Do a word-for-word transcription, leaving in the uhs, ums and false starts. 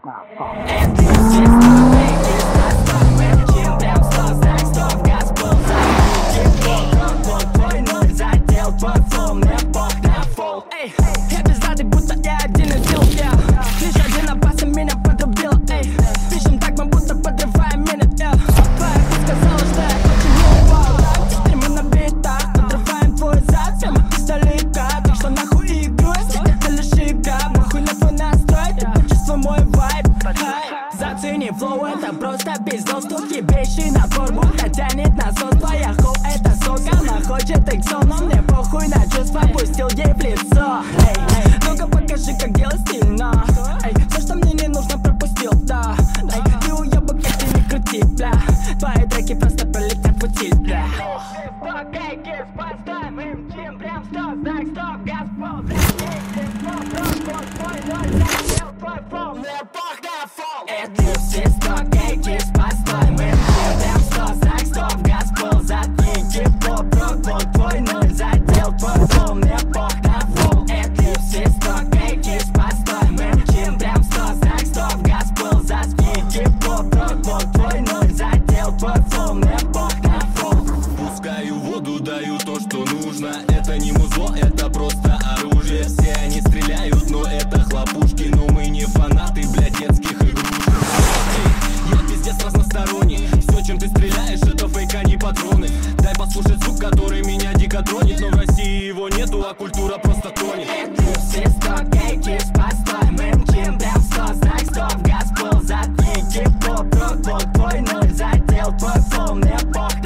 Зацени флоу, это просто пиздос. Тут ебейший набор, будто тянет насос. Твоя хоу, это сок, она хочет иксо, но мне похуй на чувства, пустил ей в лицо. Эй, эй, ну-ка покажи, как делать стильно. Эй, все, что мне не нужно, пропустил, да. Эй, ты уебок, как ты не крути, бля. Твои треки просто пролетят в утиль, бля. Поставим им чем прям сто, знак стоп, газ пол. Это все сто кейкис, постой, мы прям сто, знак стоп, газ пол, заткни гип-хоп, рок, вот твой ноль, задел твой флоу, мне пох на фол. Это все сто кейкис, постой, мы чем прям сто, знак стоп, газ пол, заткни гип-хоп, рок, вот твой ноль, задел твой флоу, мне пох на фол. Пускаю воду, даю то, что нужно. Это не музло, это просто оружие. Все они стреляют, но это хлопушки. Но мы не фанаты, бля, детских игрушек. Я пиздец разносторонний. Все, чем ты стреляешь, это фейк, а не патроны. Дай послушать звук, который меня дико тронет. Но в России его нету, а культура просто тонет. Это все сто кейкис, постой, мы мчим прям сто, знак стоп, газ пол, заткни гип-хоп, рок, вот твой ноль, задел твой флоу, мне пох